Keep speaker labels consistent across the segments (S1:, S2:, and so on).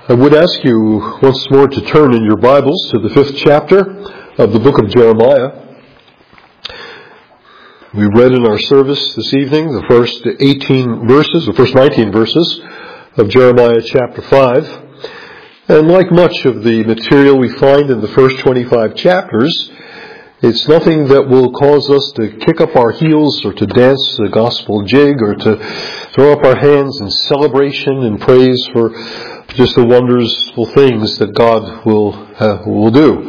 S1: I would ask you once more to turn in your Bibles to the 5th chapter of the book of Jeremiah. We read in our service this evening the first 19 verses of Jeremiah chapter 5. And like much of the material we find in the first 25 chapters, it's nothing that will cause us to kick up our heels or to dance the gospel jig or to throw up our hands in celebration and praise for just the wonderful things that God will do.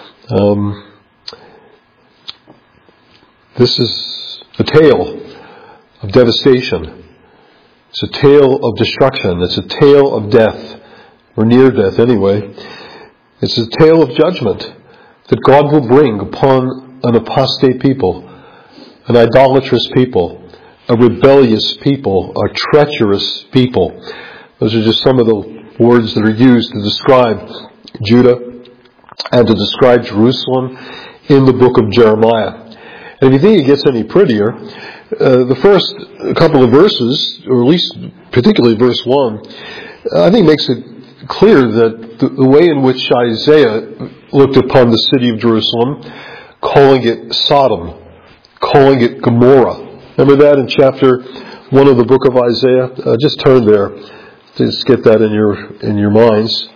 S1: This is a tale of devastation. It's a tale of destruction. It's a tale of death, or near death anyway. It's a tale of judgment that God will bring upon an apostate people, an idolatrous people, a rebellious people, a treacherous people. Those are just some of the words that are used to describe Judah and to describe Jerusalem in the book of Jeremiah. And if you think it gets any prettier, the first couple of verses, or at least particularly verse 1, I think makes it clear that the way in which Isaiah looked upon the city of Jerusalem, calling it Sodom, calling it Gomorrah. Remember that in chapter 1 of the book of Isaiah? Just turn there. Just get that in your minds.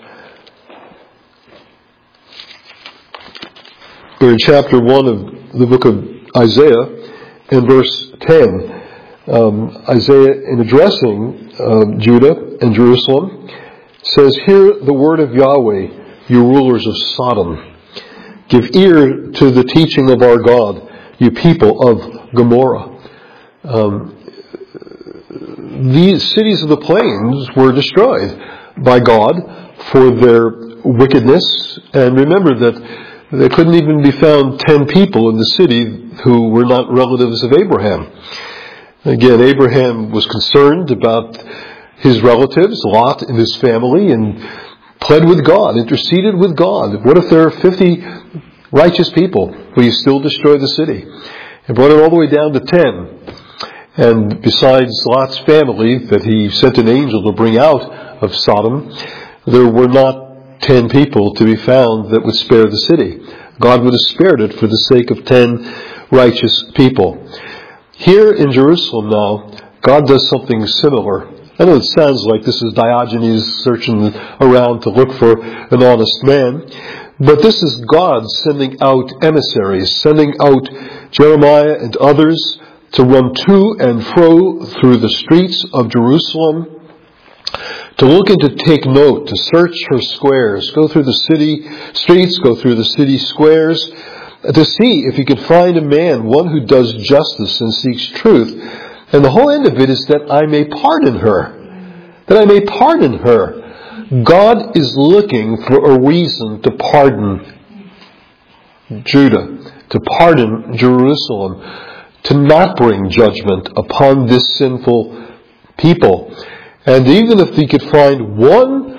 S1: We're in chapter 1 of the book of Isaiah, in verse 10. Isaiah, in addressing Judah and Jerusalem, says, "Hear the word of Yahweh, you rulers of Sodom. Give ear to the teaching of our God, you people of Gomorrah." These cities of the plains were destroyed by God for their wickedness. And remember that there couldn't even be found 10 people in the city who were not relatives of Abraham. Again, Abraham was concerned about his relatives, Lot and his family, and pled with God, interceded with God. What if there are 50 righteous people? Will you still destroy the city? And brought it all the way down to 10. And besides Lot's family that he sent an angel to bring out of Sodom, there were not 10 people to be found that would spare the city. God would have spared it for the sake of 10 righteous people. Here in Jerusalem now, God does something similar. I know it sounds like this is Diogenes searching around to look for an honest man, but this is God sending out emissaries, sending out Jeremiah and others to run to and fro through the streets of Jerusalem, to look and to take note, to search her squares, go through the city streets, go through the city squares, to see if he could find a man, one who does justice and seeks truth. And the whole end of it is that I may pardon her. That I may pardon her. God is looking for a reason to pardon Judah, to pardon Jerusalem, to not bring judgment upon this sinful people. And even if he could find one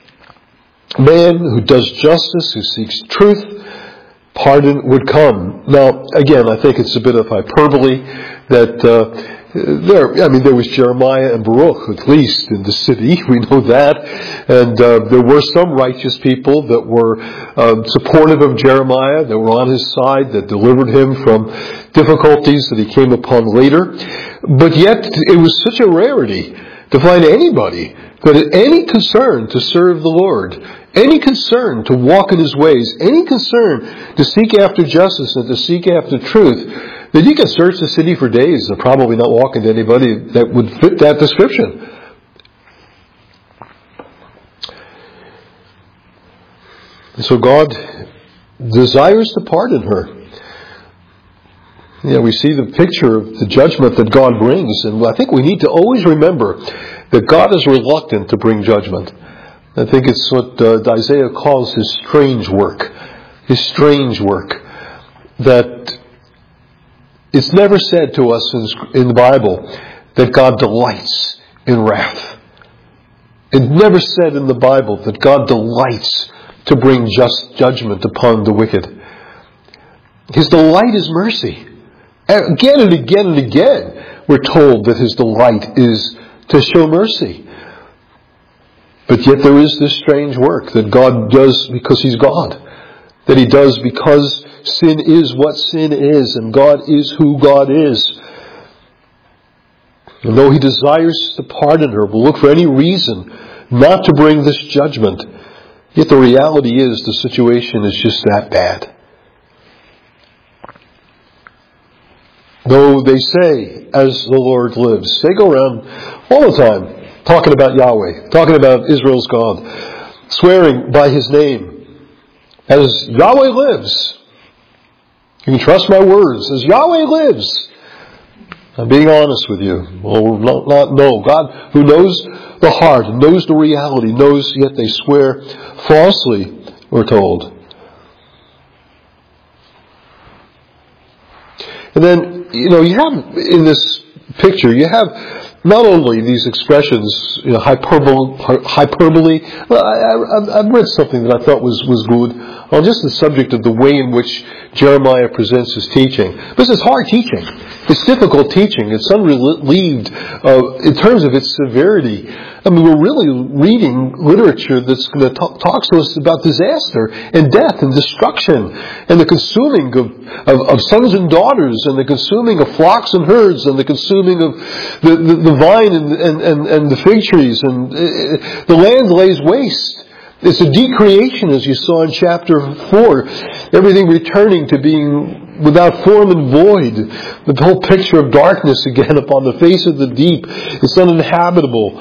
S1: man who does justice, who seeks truth, pardon would come. Now, again, I think it's a bit of hyperbole that there was Jeremiah and Baruch, at least, in the city. We know that. And there were some righteous people that were supportive of Jeremiah, that were on his side, that delivered him from difficulties that he came upon later. But yet, it was such a rarity to find anybody that had any concern to serve the Lord, any concern to walk in his ways, any concern to seek after justice and to seek after truth, that you can search the city for days and probably not walk into anybody that would fit that description. And so God desires to pardon her. We see the picture of the judgment that God brings, and I think we need to always remember that God is reluctant to bring judgment. I think it's what Isaiah calls his strange work. His strange work. That it's never said to us in the Bible that God delights in wrath. It's never said in the Bible that God delights to bring just judgment upon the wicked. His delight is mercy. Again and again and again, we're told that his delight is to show mercy. But yet there is this strange work that God does because He's God. That He does because sin is what sin is, and God is who God is. And though He desires to pardon her, will look for any reason not to bring this judgment, yet the reality is the situation is just that bad. Though they say, as the Lord lives, they go around all the time talking about Yahweh, talking about Israel's God, swearing by His name. As Yahweh lives, you can trust my words. As Yahweh lives, I'm being honest with you. Well, not know. God, who knows the heart, knows the reality, knows yet they swear falsely, we're told. And then, you have in this picture, you have not only these expressions, hyperbole. Well, I've read something that I thought was good on just the subject of the way in which Jeremiah presents his teaching. This is hard teaching. It's difficult teaching. It's unrelieved in terms of its severity. I mean, we're really reading literature that's going to talk to us about disaster and death and destruction and the consuming of sons and daughters and the consuming of flocks and herds and the consuming of the vine and the fig trees, and the land lays waste. It's a decreation, as you saw in chapter 4. Everything returning to being without form and void. The whole picture of darkness again upon the face of the deep. It's uninhabitable.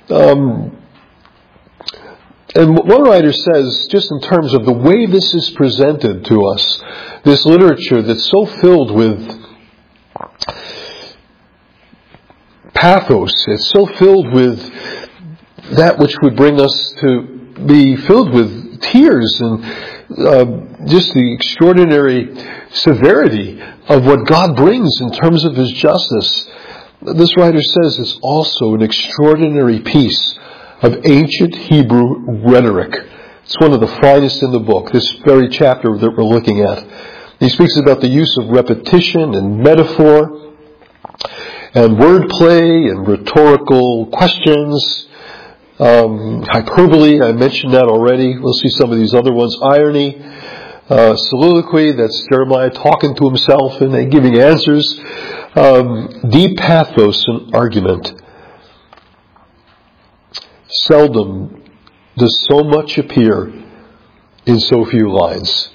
S1: And one writer says, just in terms of the way this is presented to us, this literature that's so filled with pathos, it's so filled with that which would bring us to be filled with tears and just the extraordinary severity of what God brings in terms of His justice. This writer says it's also an extraordinary piece of ancient Hebrew rhetoric. It's one of the finest in the book, this very chapter that we're looking at. He speaks about the use of repetition and metaphor and wordplay and rhetorical questions. Hyperbole, I mentioned that already. We'll see some of these other ones. Irony, soliloquy, that's Jeremiah talking to himself and giving answers. Deep pathos and argument. Seldom does so much appear in so few lines.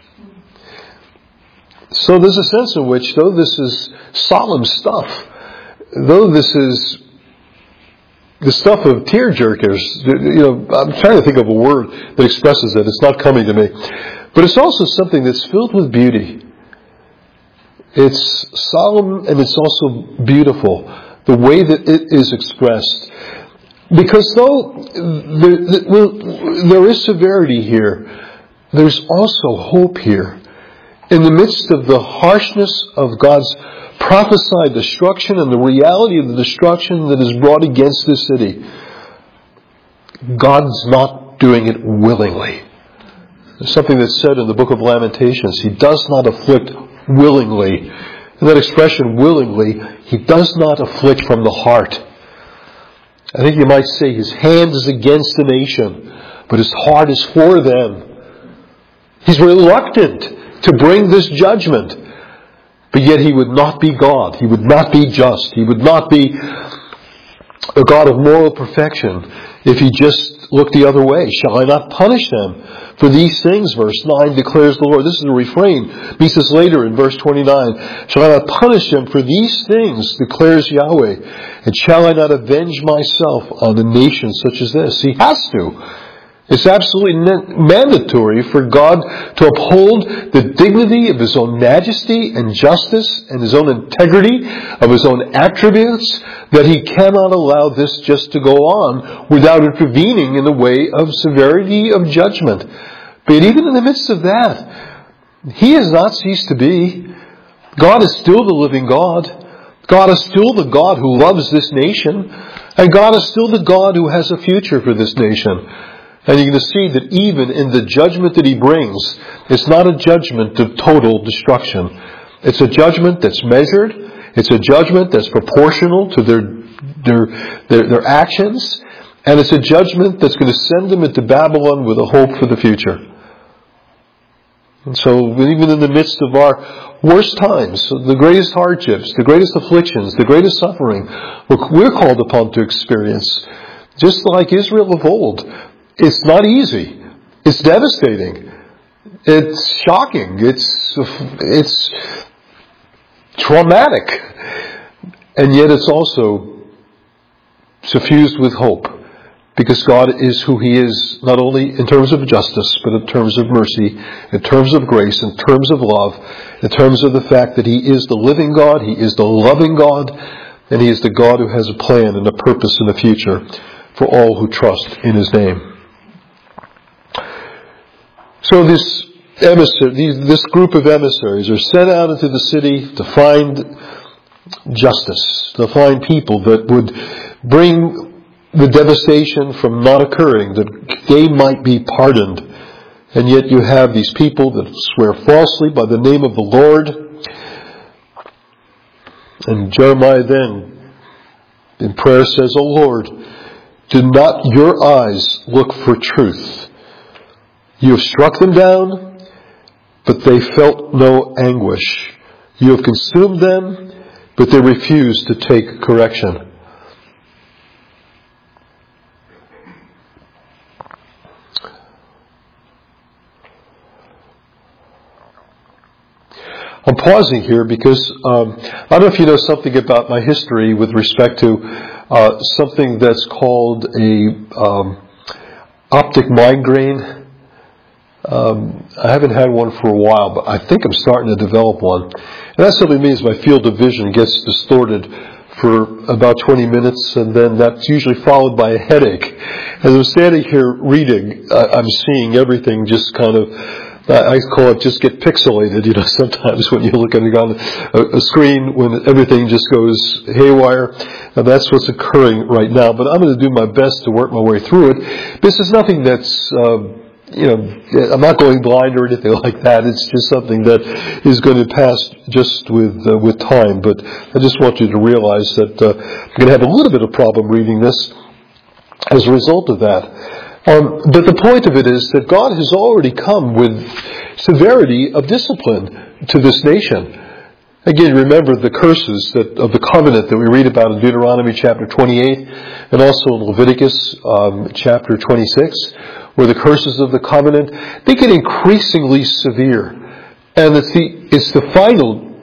S1: So there's a sense in which, though this is solemn stuff, though this is the stuff of tearjerkers, I'm trying to think of a word that expresses it. It's not coming to me. But it's also something that's filled with beauty. It's solemn and it's also beautiful, the way that it is expressed. Because though there is severity here, there's also hope here. In the midst of the harshness of God's prophesied destruction and the reality of the destruction that is brought against this city, God's not doing it willingly. There's something that's said in the book of Lamentations. He does not afflict willingly. And that expression, willingly, He does not afflict from the heart. I think you might say His hand is against the nation, but His heart is for them. He's reluctant to bring this judgment. But yet He would not be God. He would not be just. He would not be a God of moral perfection if He just looked the other way. Shall I not punish them for these things? Verse 9 declares the Lord. This is a refrain. He says later in verse 29, shall I not punish them for these things, declares Yahweh, and shall I not avenge myself on a nation such as this? He has to. It's absolutely mandatory for God to uphold the dignity of His own majesty and justice and His own integrity, of His own attributes, that He cannot allow this just to go on without intervening in the way of severity of judgment. But even in the midst of that, He has not ceased to be. God is still the living God. God is still the God who loves this nation. And God is still the God who has a future for this nation. And you're going to see that even in the judgment that He brings, it's not a judgment of total destruction. It's a judgment that's measured. It's a judgment that's proportional to their actions. And it's a judgment that's going to send them into Babylon with a hope for the future. And so even in the midst of our worst times, the greatest hardships, the greatest afflictions, the greatest suffering, we're called upon to experience, just like Israel of old. It's not easy. It's devastating. It's shocking. It's traumatic. And yet it's also suffused with hope. Because God is who He is, not only in terms of justice, but in terms of mercy, in terms of grace, in terms of love, in terms of the fact that He is the living God, He is the loving God, and He is the God who has a plan and a purpose in the future for all who trust in His name. So this group of emissaries are sent out into the city to find justice, to find people that would bring the devastation from not occurring, that they might be pardoned. And yet you have these people that swear falsely by the name of the Lord. And Jeremiah then, in prayer, says, O Lord, do not your eyes look for truth? You have struck them down, but they felt no anguish. You have consumed them, but they refused to take correction. I'm pausing here because I don't know if you know something about my history with respect to something that's called a optic migraine. I haven't had one for a while, but I think I'm starting to develop one. And that simply means my field of vision gets distorted for about 20 minutes, and then that's usually followed by a headache. As I'm standing here reading, I'm seeing everything just kind of, I call it just get pixelated, sometimes when you look at it on a screen, when everything just goes haywire. And that's what's occurring right now. But I'm going to do my best to work my way through it. This is nothing that's, I'm not going blind or anything like that. It's just something that is going to pass just with time. But I just want you to realize that I'm going to have a little bit of problem reading this as a result of that. But the point of it is that God has already come with severity of discipline to this nation. Again, remember the curses of the covenant that we read about in Deuteronomy chapter 28 and also in Leviticus chapter 26, where the curses of the covenant, they get increasingly severe. And it's the final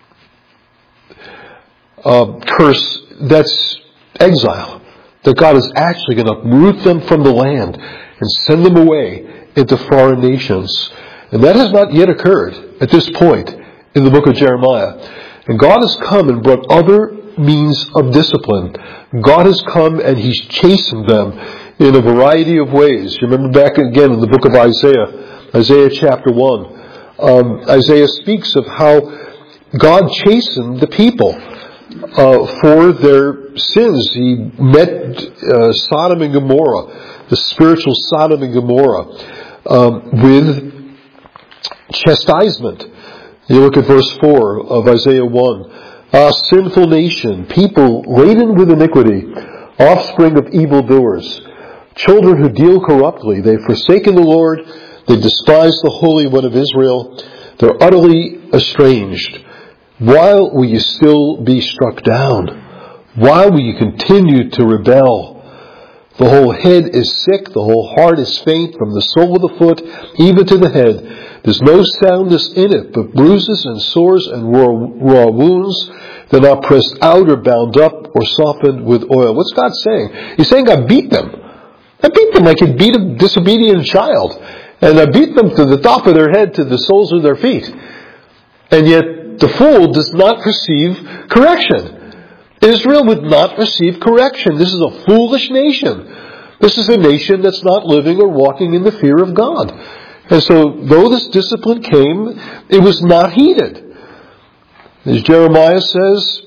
S1: curse that's exile. That God is actually going to uproot them from the land and send them away into foreign nations. And that has not yet occurred at this point in the book of Jeremiah. And God has come and brought other means of discipline. God has come and He's chastened them in a variety of ways. You remember back again in the book of Isaiah chapter 1. Isaiah speaks of how God chastened the people for their sins. He met Sodom and Gomorrah, the spiritual Sodom and Gomorrah, with chastisement. You look at verse 4 of Isaiah 1. Sinful nation, people laden with iniquity, offspring of evildoers, children who deal corruptly. They've forsaken the Lord. They despise the Holy One of Israel. They're utterly estranged. Why will you still be struck down? Why will you continue to rebel? The whole head is sick, the whole heart is faint, from the sole of the foot even to the head. There's no soundness in it, but bruises and sores and raw wounds. They're not pressed out or bound up or softened with oil. What's God saying? He's saying, I beat them. I beat them like you'd beat a disobedient child. And I beat them to the top of their head to the soles of their feet. And yet, the fool does not receive correction. Israel would not receive correction. This is a foolish nation. This is a nation that's not living or walking in the fear of God. And so, though this discipline came, it was not heeded. As Jeremiah says,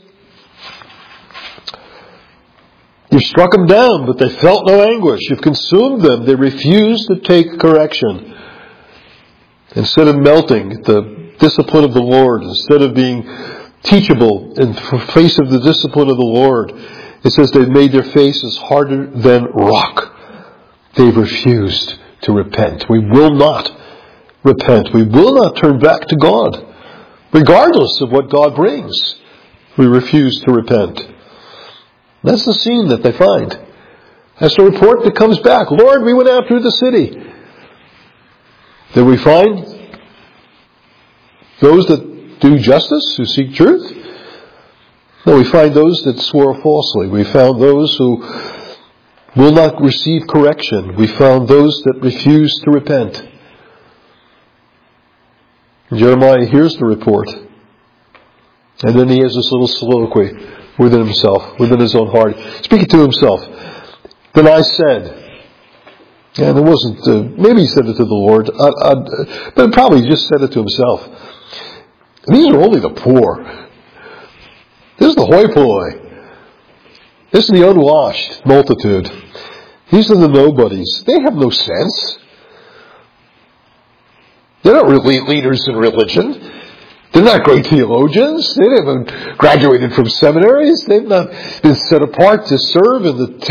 S1: you've struck them down, but they felt no anguish. You've consumed them. They refused to take correction. Instead of melting at the discipline of the Lord, instead of being teachable in face of the discipline of the Lord, It says they've made their faces harder than rock. They've refused to repent. We will not repent. We will not turn back to God. Regardless of what God brings, we refuse to repent. That's the scene that they find. That's the report that comes back. Lord, we went after the city. Then we find those that do justice, who seek truth. No, we find those that swear falsely. We found those who will not receive correction. We found those that refuse to repent. Jeremiah hears the report. And then he has this little soliloquy within himself, within his own heart, speaking to himself. Then I said, and it wasn't, maybe he said it to the Lord, but probably he just said it to himself. These are only the poor. This is the hoi polloi. This is the unwashed multitude. These are the nobodies. They have no sense. They're not really leaders in religion. They're not great theologians. They haven't graduated from seminaries. They've not been set apart to serve in the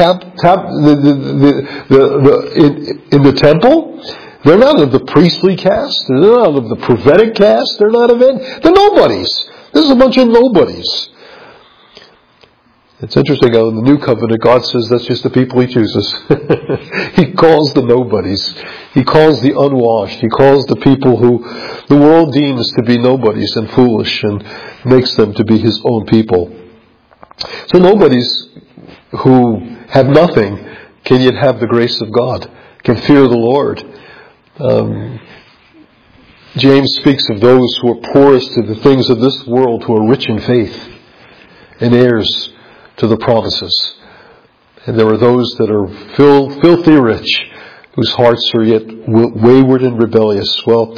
S1: in the temple. They're not of the priestly caste. They're not of the prophetic caste. They're not of any. They're nobodies. This is a bunch of nobodies. It's interesting how in the New Covenant God says that's just the people He chooses. He calls the nobodies. He calls the unwashed. He calls the people who the world deems to be nobodies and foolish and makes them to be His own people. So nobodies who have nothing can yet have the grace of God, can fear the Lord. James speaks of those who are poorest to the things of this world, who are rich in faith and heirs to the promises. And there are those that are filthy rich, whose hearts are yet wayward and rebellious. Well,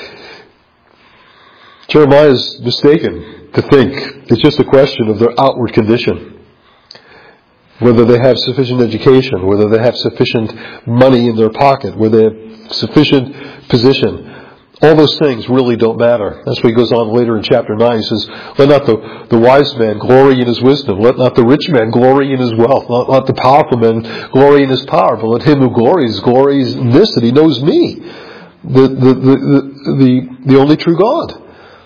S1: Jeremiah is mistaken to think it's just a question of their outward condition. Whether they have sufficient education, whether they have sufficient money in their pocket, whether they have sufficient position. All those things really don't matter. That's what he goes on later in chapter 9. He says, let not the wise man glory in his wisdom. Let not the rich man glory in his wealth. Let the powerful man glory in his power. But let him who glories in this, that he knows me, the only true God.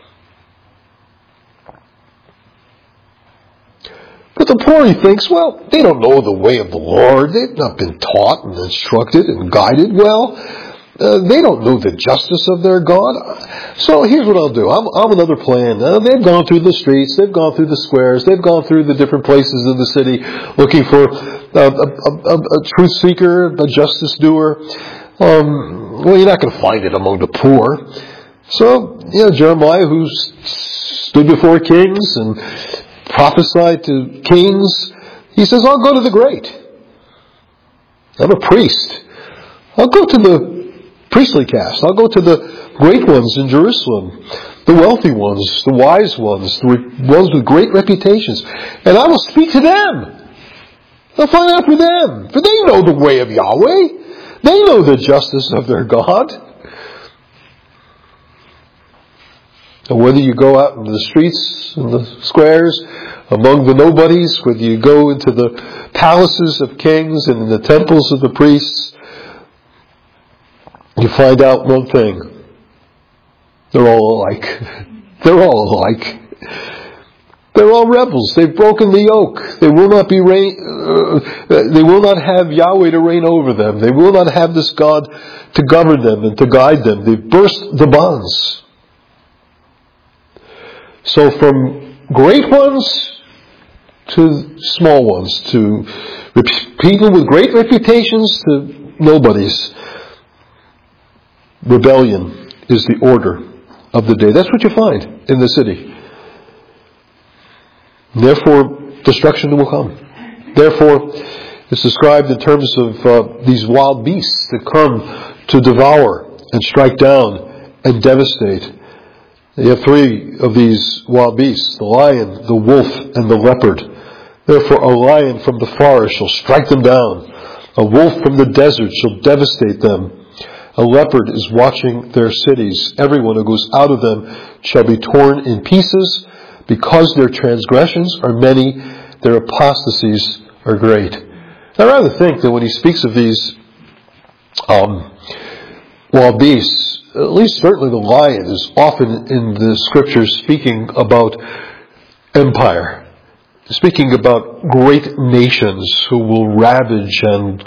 S1: But the poor, he thinks, well, they don't know the way of the Lord. They've not been taught and instructed and guided well. They don't know the justice of their God. So here's what I'll do. I'm another plan. They've gone through the streets. They've gone through the squares. They've gone through the different places in the city looking for a truth seeker, a justice doer. Well, you're not going to find it among the poor. So, Jeremiah, who stood before kings and prophesied to kings, he says, I'll go to the great. I'm a priest. I'll go to the priestly caste. I'll go to the great ones in Jerusalem, the wealthy ones, the wise ones, the ones with great reputations, and I will speak to them. I'll find out for them, for they know the way of Yahweh. They know the justice of their God. And whether you go out into the streets and the squares, among the nobodies, whether you go into the palaces of kings and in the temples of the priests, you find out one thing. They're all alike. They're all alike. They're all rebels. They've broken the yoke. They will not they will not have Yahweh to reign over them. They will not have this God to govern them and to guide them. They've burst the bonds. So from great ones to small ones, to people with great reputations to nobodies, rebellion is the order of the day. That's what you find in the city. Therefore, destruction will come. Therefore, it's described in terms of these wild beasts that come to devour and strike down and devastate. You have three of these wild beasts, the lion, the wolf, and the leopard. Therefore, a lion from the forest shall strike them down. A wolf from the desert shall devastate them. A leopard is watching their cities. Everyone who goes out of them shall be torn in pieces. Because their transgressions are many, their apostasies are great. I rather think that when he speaks of these wild beasts, at least certainly the lion is often in the scriptures speaking about empire, speaking about great nations who will ravage and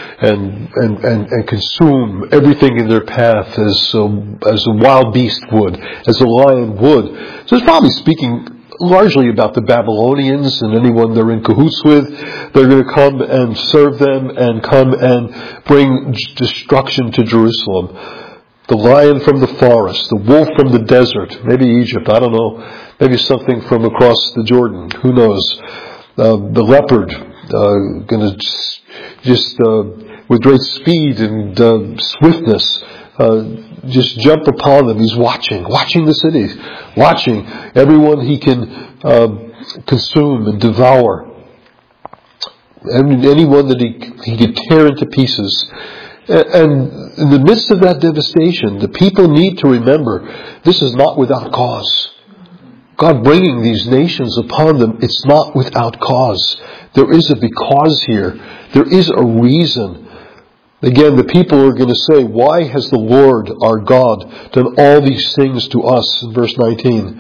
S1: consume everything in their path as a wild beast would, as a lion would. So it's probably speaking largely about the Babylonians and anyone they're in cahoots with. They're going to come and serve them and come and bring destruction to Jerusalem. The lion from the forest, the wolf from the desert, maybe Egypt, I don't know, maybe something from across the Jordan, who knows. The leopard, going to just with great speed and swiftness, just jump upon them. He's watching the cities, watching everyone he can consume and devour, and anyone that he could tear into pieces. And in the midst of that devastation, the people need to remember this is not without cause. God bringing these nations upon them, it's not without cause. There is a because here. There is a reason. Again, the people are going to say, why has the Lord our God done all these things to us? In verse 19.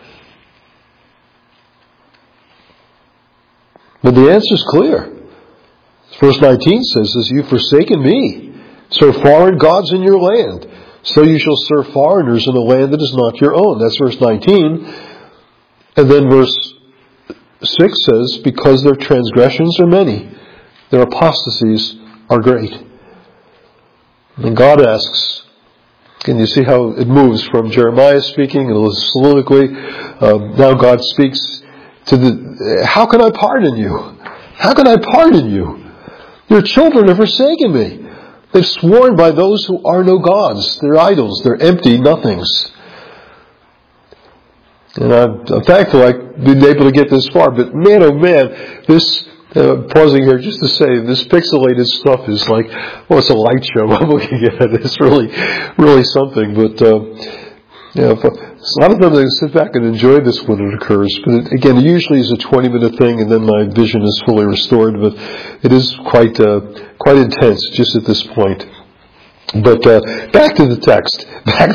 S1: But the answer is clear. Verse 19 says, as you've forsaken me, serve foreign gods in your land, so you shall serve foreigners in a land that is not your own. That's verse 19. And then verse 6 says, because their transgressions are many, their apostasies are great. And God asks, can you see how it moves from Jeremiah speaking and soliloquy? Now God speaks to how can I pardon you? How can I pardon you? Your children have forsaken me. They've sworn by those who are no gods. They're idols. They're empty nothings. And I'm thankful I've been able to get this far. But man, oh man, this, pausing here just to say, this pixelated stuff is like, well, it's a light show. I'm looking at it. It's really something. But, a lot of times I sit back and enjoy this when it occurs. But again, it usually is a 20-minute thing and then my vision is fully restored. But it is quite intense just at this point. But back to the text.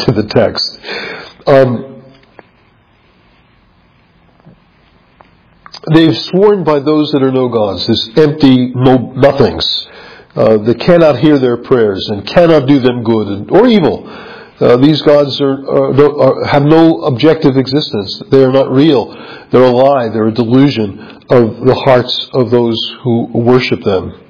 S1: They've sworn by those that are no gods, this empty nothings that cannot hear their prayers and cannot do them good or evil. These gods have no objective existence. They are not real. They're a lie. They're a delusion of the hearts of those who worship them.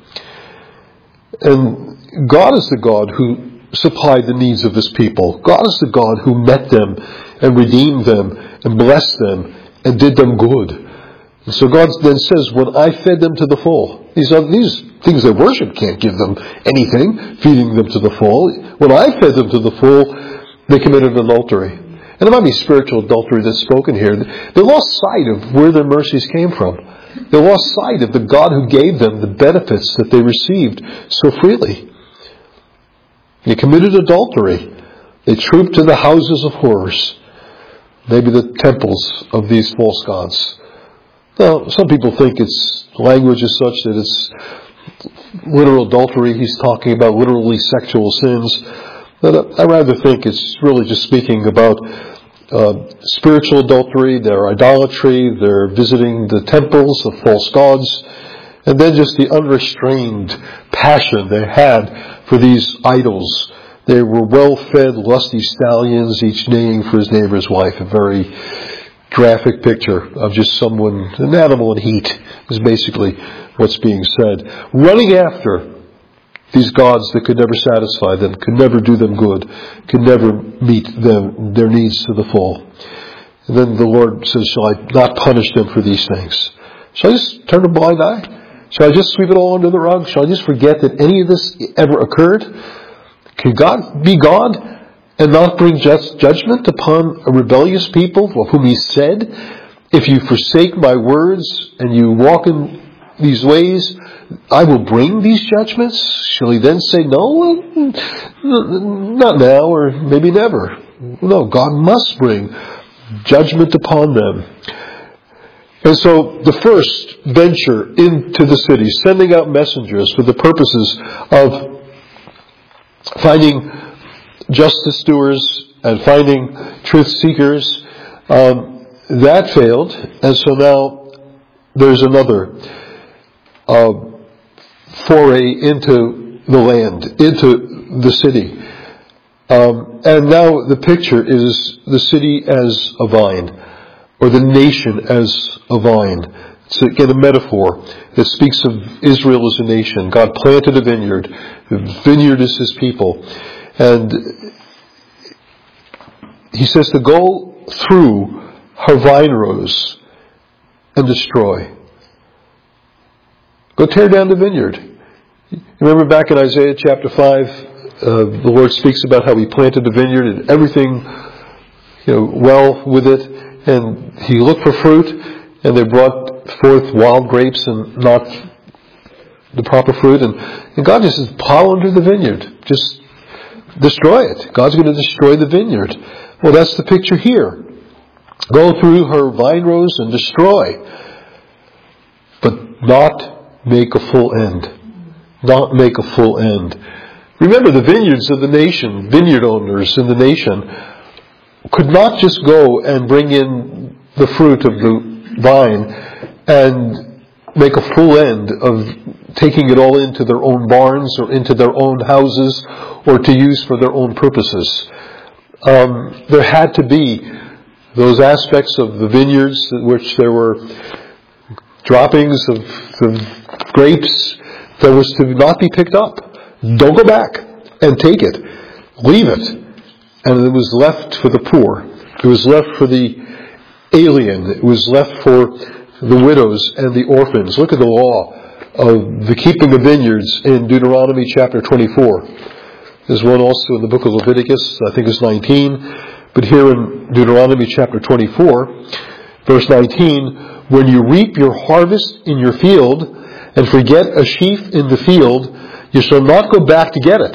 S1: And God is the God who supplied the needs of His people. God is the God who met them and redeemed them and blessed them and did them good. And so God then says, when I fed them to the full, these things they worship can't give them anything, feeding them to the full. When I fed them to the full, they committed adultery. And it might be spiritual adultery that's spoken here. They lost sight of where their mercies came from. They lost sight of the God who gave them the benefits that they received so freely. They committed adultery. They trooped to the houses of horrors, maybe the temples of these false gods. Now, some people think its language is such that it's literal adultery. He's talking about literally sexual sins. But I rather think it's really just speaking about spiritual adultery, their idolatry, their visiting the temples of false gods, and then just the unrestrained passion they had for these idols. They were well-fed, lusty stallions, each neighing for his neighbor's wife. A very graphic picture of just an animal in heat is basically what's being said. Running after these gods that could never satisfy them, could never do them good, could never meet their needs to the full. And then the Lord says, shall I not punish them for these things? Shall I just turn a blind eye? Shall I just sweep it all under the rug? Shall I just forget that any of this ever occurred? Can God be God and not bring just judgment upon a rebellious people of whom He said, if you forsake my words and you walk in these ways, I will bring these judgments? Shall He then say, no, not now or maybe never? No, God must bring judgment upon them. And so the first venture into the city, sending out messengers for the purposes of finding justice doers and finding truth seekers, that failed. And so now there's another foray into the land, into the city. And now the picture is the city as a vine, or the nation as a vine. It's again a metaphor that speaks of Israel as a nation. God planted a vineyard. The vineyard is His people. And He says to go through her vine rows and destroy. Go tear down the vineyard. Remember back in Isaiah chapter 5, the Lord speaks about how He planted the vineyard and everything, well with it. And He looked for fruit, and they brought forth wild grapes and not the proper fruit. And God just says, plow under the vineyard. Just destroy it. God's going to destroy the vineyard. Well, that's the picture here. Go through her vine rows and destroy, but not make a full end. Not make a full end. Remember, the vineyards of the nation, vineyard owners in the nation, could not just go and bring in the fruit of the vine and make a full end of taking it all into their own barns or into their own houses or to use for their own purposes. There had to be those aspects of the vineyards in which there were droppings of grapes that was to not be picked up. Don't go back and take it. Leave it. And it was left for the poor. It was left for the alien. It was left for the widows and the orphans. Look at the law of the keeping of vineyards in Deuteronomy chapter 24. There's one also in the book of Leviticus, I think it's 19. But here in Deuteronomy chapter 24, verse 19, when you reap your harvest in your field and forget a sheaf in the field, you shall not go back to get it.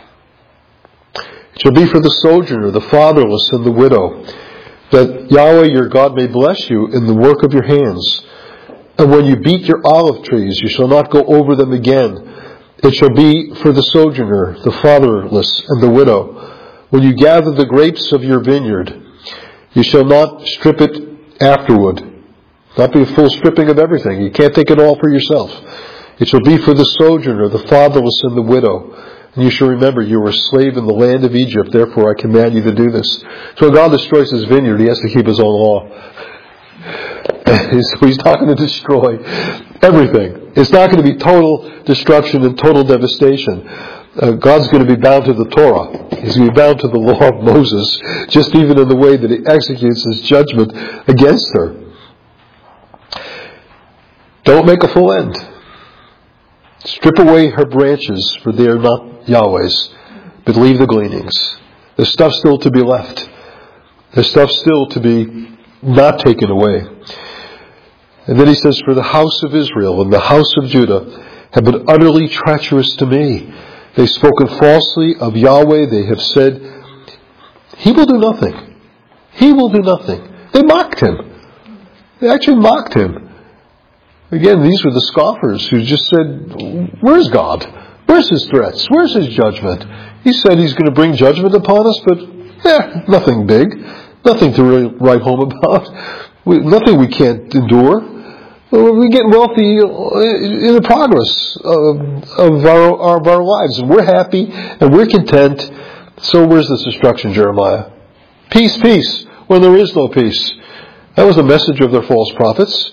S1: It shall be for the sojourner, the fatherless, and the widow, that Yahweh your God may bless you in the work of your hands. And when you beat your olive trees, you shall not go over them again. It shall be for the sojourner, the fatherless, and the widow. When you gather the grapes of your vineyard, you shall not strip it afterward. Not be a full stripping of everything. You can't take it all for yourself. It shall be for the sojourner, the fatherless, and the widow. And you shall remember you were a slave in the land of Egypt. Therefore I command you to do this. So when God destroys His vineyard, He has to keep His own law. So He's not going to destroy everything. It's not going to be total destruction and total devastation. God's going to be bound to the Torah. He's going to be bound to the law of Moses, just even in the way that He executes His judgment against her. Don't make a full end. Strip away her branches, for they are not Yahweh's, but leave the gleanings. There's stuff still to be left. There's stuff still to be not taken away. And then He says, for the house of Israel and the house of Judah have been utterly treacherous to me. They've spoken falsely of Yahweh. They have said, He will do nothing. He will do nothing. They mocked Him. They actually mocked Him. Again, these were the scoffers who just said, where's God? Where's His threats? Where's His judgment? He said He's going to bring judgment upon us, but nothing big. Nothing to really write home about. Nothing we can't endure. We get wealthy in the progress of our lives, and we're happy and we're content. So where's this destruction, Jeremiah? Peace, peace, when there is no peace. That was the message of their false prophets.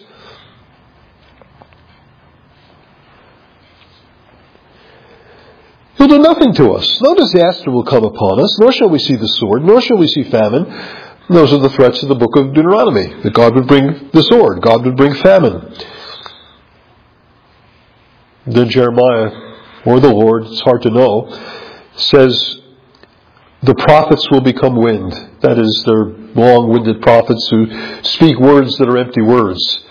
S1: He'll do nothing to us. No disaster will come upon us, nor shall we see the sword, nor shall we see famine. And those are the threats of the book of Deuteronomy, that God would bring the sword, God would bring famine. Then Jeremiah, or the Lord, it's hard to know, says the prophets will become wind. That is, they're long-winded prophets who speak words that are empty words.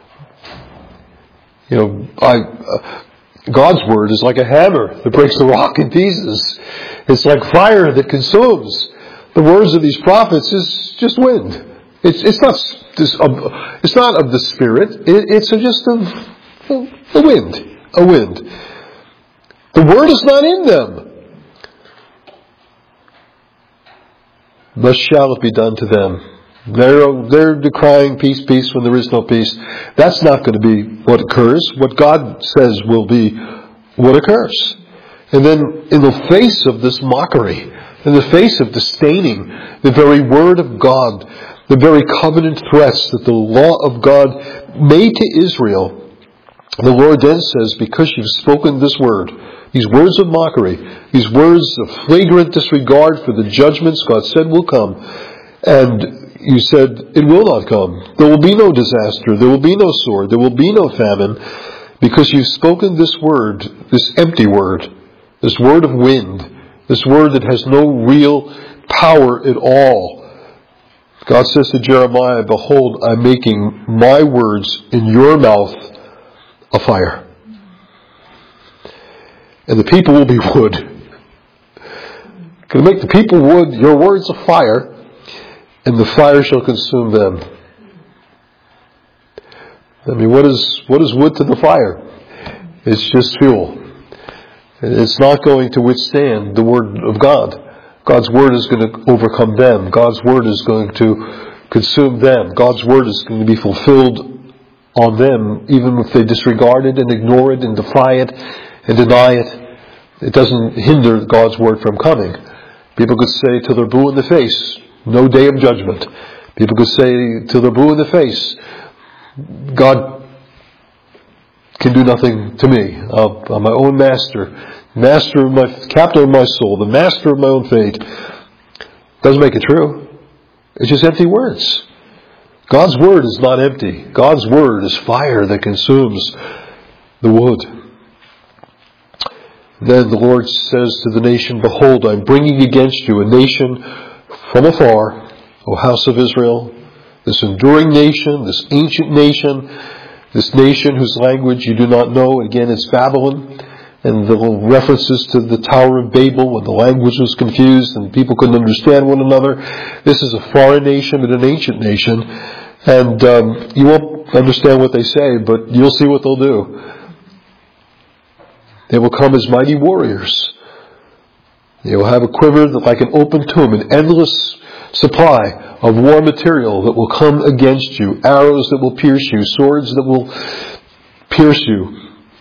S1: God's word is like a hammer that breaks the rock in pieces. It's like fire that consumes. The words of these prophets is just wind. It's not it's not of the Spirit. It's just of a wind. A wind. The Word is not in them. Thus shall it be done to them. They're decrying peace, peace when there is no peace. That's not going to be what occurs. What God says will be what occurs. And then in the face of this mockery, in the face of disdaining the very word of God, the very covenant threats that the law of God made to Israel, the Lord then says, because you've spoken this word, these words of mockery, these words of flagrant disregard for the judgments God said will come, and you said it will not come. There will be no disaster. There will be no sword. There will be no famine, because you've spoken this word, this empty word, this word of wind, this word that has no real power at all. God says to Jeremiah, behold, I'm making my words in your mouth a fire. And the people will be wood. Going to make the people wood, your words a fire, and the fire shall consume them. I mean, what is wood to the fire? It's just fuel. It's not going to withstand the Word of God. God's Word is going to overcome them. God's Word is going to consume them. God's Word is going to be fulfilled on them, even if they disregard it and ignore it and defy it and deny it. It doesn't hinder God's Word from coming. People could say till they're blue in the face, no day of judgment. People could say till they're blue in the face, God can do nothing to me. I'm my own master of my, captain of my soul, the master of my own fate. Doesn't make it true. It's just empty words. God's word is not empty. God's word is fire that consumes the wood. Then the Lord says to the nation, behold, I'm bringing against you a nation from afar, O house of Israel, this enduring nation, this ancient nation, this nation whose language you do not know. Again, it's Babylon. And the references to the Tower of Babel when the language was confused and people couldn't understand one another. This is a foreign nation but an ancient nation. And you won't understand what they say, but you'll see what they'll do. They will come as mighty warriors. They will have a quiver like an open tomb, an endless supply of war material that will come against you, arrows that will pierce you, swords that will pierce you.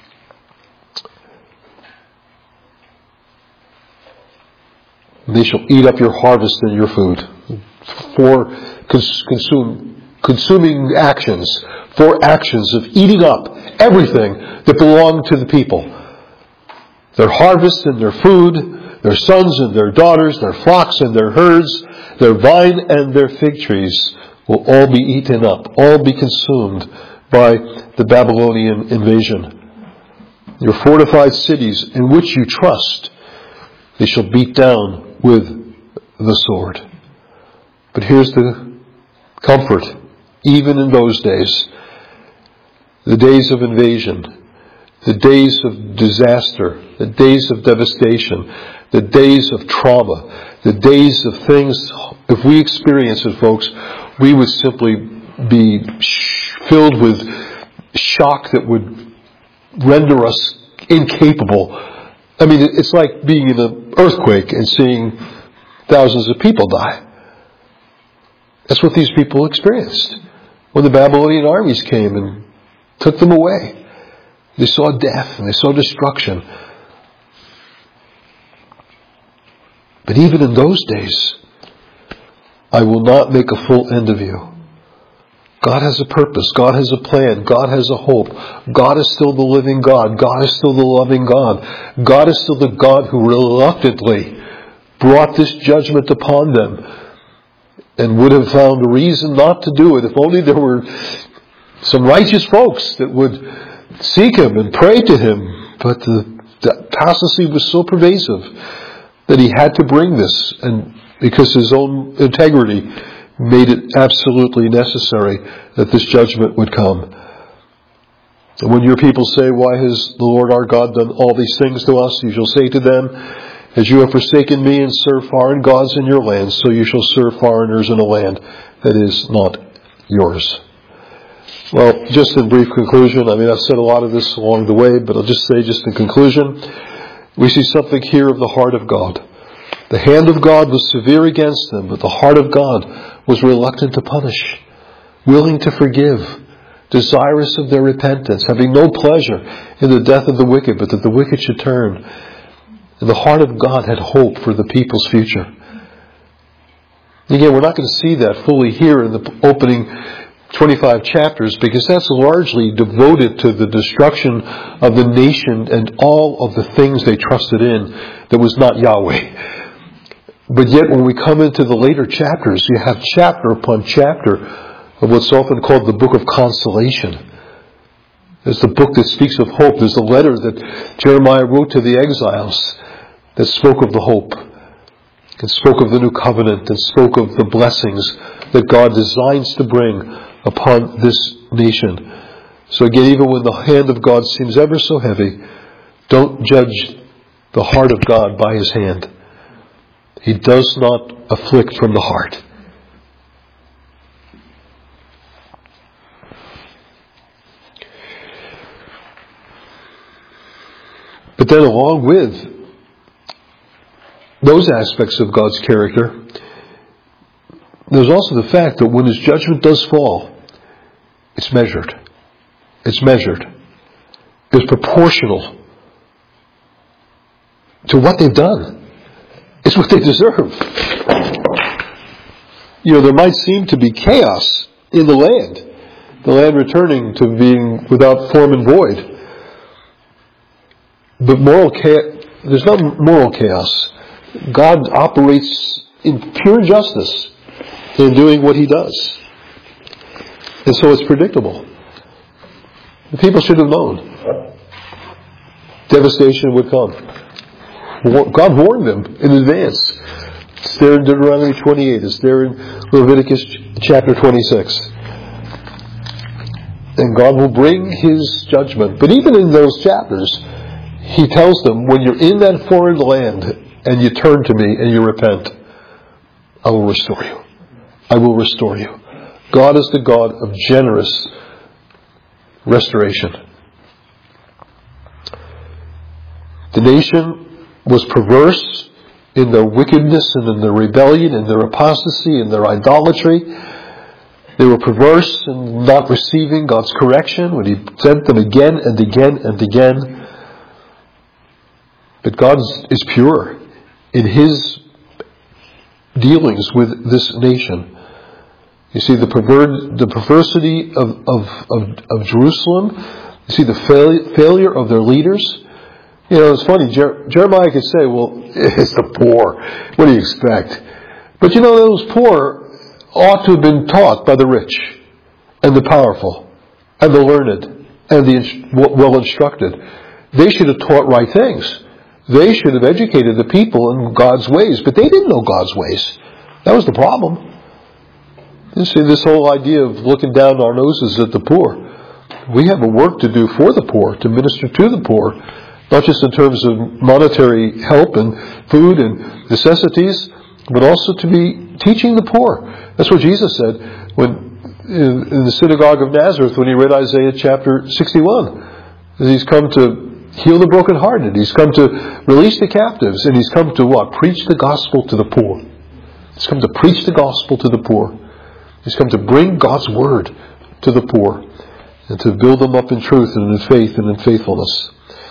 S1: They shall eat up your harvest and your food. For consuming actions, for actions of eating up everything that belonged to the people. Their harvest and their food, their sons and their daughters, their flocks and their herds, their vine and their fig trees will all be eaten up, all be consumed by the Babylonian invasion. Your fortified cities in which you trust, they shall beat down with the sword. But here's the comfort. Even in those days, the days of invasion, the days of disaster, the days of devastation, the days of trauma, the days of things, if we experience it, folks, we would simply be filled with shock that would render us incapable. I mean, it's like being in an earthquake and seeing thousands of people die. That's what these people experienced when the Babylonian armies came and took them away. They saw death and they saw destruction. But even in those days, I will not make a full end of you. God has a purpose. God has a plan. God has a hope. God is still the living God. God is still the loving God. God is still the God who reluctantly brought this judgment upon them and would have found a reason not to do it if only there were some righteous folks that would seek Him and pray to Him. But the apostasy was so pervasive that He had to bring this, and because His own integrity made it absolutely necessary that this judgment would come. And when your people say, why has the Lord our God done all these things to us? You shall say to them, as you have forsaken me and served foreign gods in your land, so you shall serve foreigners in a land that is not yours. Well, just in brief conclusion, I've said a lot of this along the way, but I'll just say just in conclusion, we see something here of the heart of God. The hand of God was severe against them, but the heart of God was reluctant to punish, willing to forgive, desirous of their repentance, having no pleasure in the death of the wicked, but that the wicked should turn. And the heart of God had hope for the people's future. Again, we're not going to see that fully here in the opening 25 chapters, because that's largely devoted to the destruction of the nation and all of the things they trusted in that was not Yahweh. But yet when we come into the later chapters, you have chapter upon chapter of what's often called the book of consolation. There's the book that speaks of hope. There's the letter that Jeremiah wrote to the exiles that spoke of the hope, and spoke of the new covenant, and spoke of the blessings that God designs to bring upon this nation. So again, even when the hand of God seems ever so heavy, don't judge the heart of God by His hand. He does not afflict from the heart. But then along with those aspects of God's character, there's also the fact that when His judgment does fall, it's measured. It's measured. It's proportional to what they've done. It's what they deserve. There might seem to be chaos in the land returning to being without form and void. But there's no moral chaos. God operates in pure justice in doing what He does. And so it's predictable. The people should have known. Devastation would come. God warned them in advance. It's there in Deuteronomy 28. It's there in Leviticus chapter 26. And God will bring His judgment. But even in those chapters, He tells them, when you're in that foreign land and you turn to me and you repent, I will restore you. I will restore you. God is the God of generous restoration. The nation was perverse in their wickedness and in their rebellion, in their apostasy, in their idolatry. They were perverse in not receiving God's correction when He sent them again and again and again. But God is pure in His dealings with this nation. You see the perversity of Jerusalem. You see the failure of their leaders. It's funny, Jeremiah could say, well, it's the poor. What do you expect? But those poor ought to have been taught by the rich and the powerful and the learned and the well-instructed. They should have taught right things. They should have educated the people in God's ways, but they didn't know God's ways. That was the problem. You see, this whole idea of looking down our noses at the poor. We have a work to do for the poor, to minister to the poor, not just in terms of monetary help and food and necessities, but also to be teaching the poor. That's what Jesus said when in the synagogue of Nazareth when He read Isaiah chapter 61. He's come to heal the brokenhearted. He's come to release the captives. And He's come to what? Preach the gospel to the poor. He's come to preach the gospel to the poor. He's come to bring God's word to the poor and to build them up in truth and in faith and in faithfulness.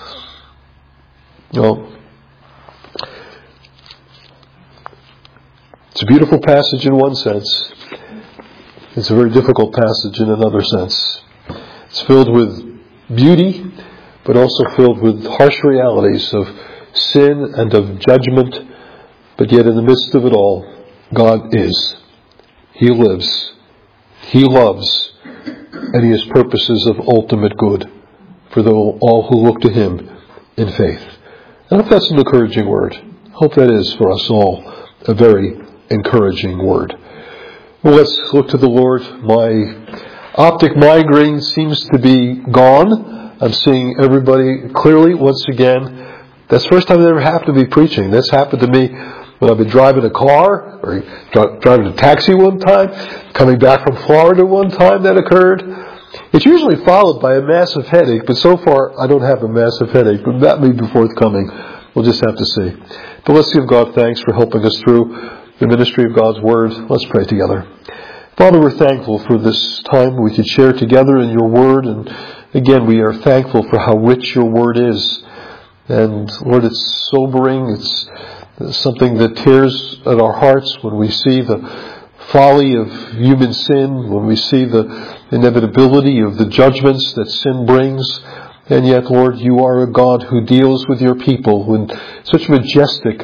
S1: It's a beautiful passage in one sense. It's a very difficult passage in another sense. It's filled with beauty, but also filled with harsh realities of sin and of judgment. But yet in the midst of it all, God is. He lives. He loves. And He has purposes of ultimate good for all who look to Him in faith. I hope that's an encouraging word. I hope that is for us all a very encouraging word. Well, let's look to the Lord. My optic migraine seems to be gone. I'm seeing everybody clearly once again. That's the first time it ever happened to me preaching. That's happened to me When I've been driving a car, or driving a taxi one time, coming back from Florida one time that occurred, it's usually followed by a massive headache, but so far I don't have a massive headache, but that may be forthcoming. We'll just have to see. But let's give God thanks for helping us through the ministry of God's Word. Let's pray together. Father, we're thankful for this time we could share together in your Word, and again, we are thankful for how rich your Word is. And Lord, it's sobering. It's something that tears at our hearts when we see the folly of human sin, when we see the inevitability of the judgments that sin brings. And yet, Lord, you are a God who deals with your people in such majestic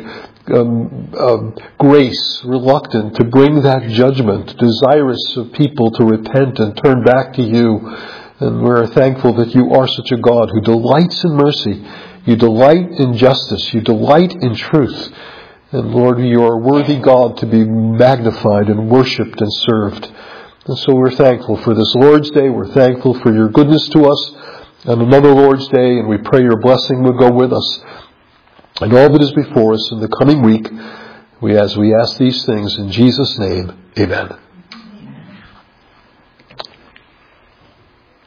S1: grace, reluctant to bring that judgment, desirous of people to repent and turn back to you. And we're thankful that you are such a God who delights in mercy. You delight in justice. You delight in truth. And Lord, you are a worthy God to be magnified and worshipped and served. And so we're thankful for this Lord's Day. We're thankful for your goodness to us on another Lord's Day. And we pray your blessing would go with us. And all that is before us in the coming week, as we ask these things in Jesus' name, amen.